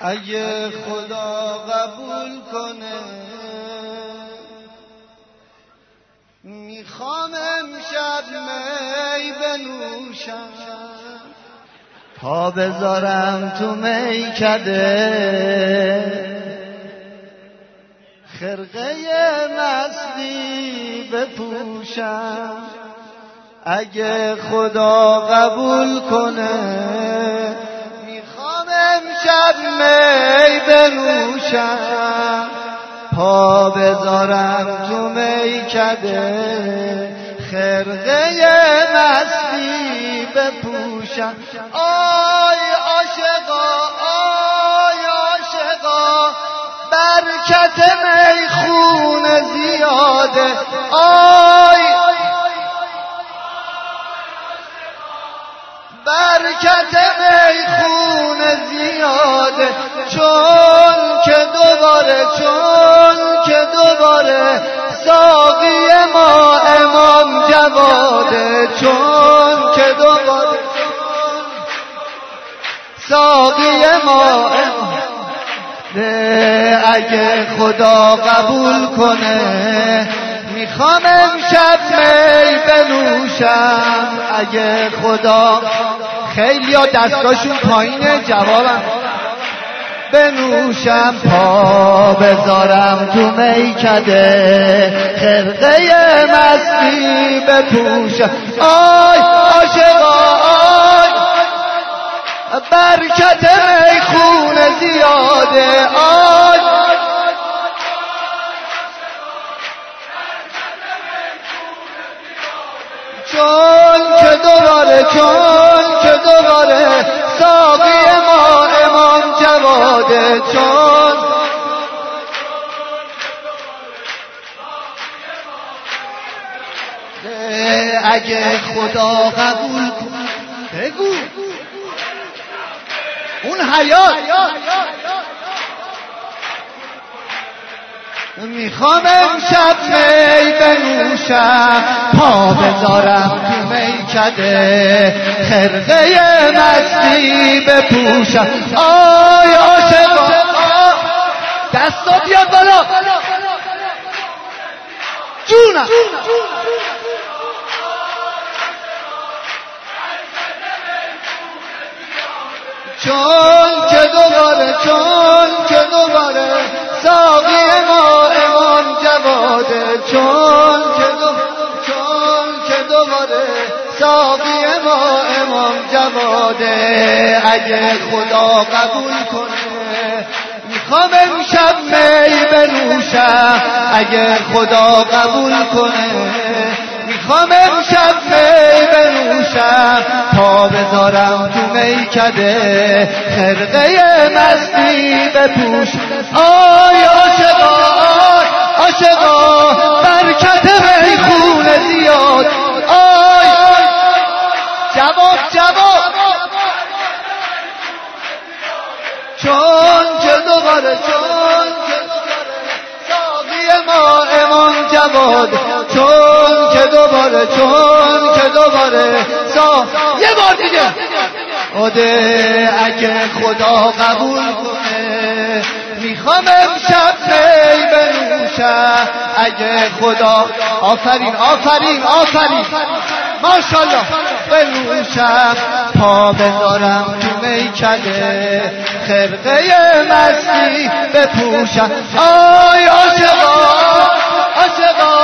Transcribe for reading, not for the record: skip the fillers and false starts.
اگه خدا قبول کنه میخوام امشب می بنوشم، پا بذارم تو میکده، خرقه مستی بپوشم. اگه خدا قبول کنه میخوام امشب می بنوشم، پا بذارم تو میکده، خرقه مستی بپوشم. آی عاشقا آی عاشقا، برکت میخون زیاده. آی برکت میخون زیاده، چون که دوباره ساقی ما امام جواده، چون که دوباره ساقی ما امام. اگه خدا قبول کنه میخوام امشب می بنوشم. اگه خدا، خیلی ها دستاشون پایینه، جوابم بنوشم، پا بذارم تو میکده، خرقه مستی بپوشم. آی عاشقا آی، برکت میخون زیاده. آی چون که دوباره ساقی ما امام جواده، چون اگه خدا قبول کنه بگو اون حیات. میخوام امشب می بنوشم، پا بذارم تو میکده، خرقه مستی بپوشم. آی عاشقا دستا بیاد بالا جونم. چون که دوباره ساقی ما امام جواده، چون که دوباره ساقی ما امام جواده. اگه خدا قبول کنه میخوام امشب می بنوشم. اگه خدا قبول کنه میخوام امشب می بنوشم، پا بذارم تو میکده، خرقه مستی بپوشم. آی عاشقا آی عاشقا، برکت میخون زیاد. آی جواب چون که دوباره ساقی ما امام جواد، چون که دوباره یه بار دیگه اگه خدا قبول کنه میخوام امشب می بنوشم. اگه خدا آفرین ماشاءالله بنوشم، پا بذارم تو میکده، خرقه مستی بپوشم. آی عاشقا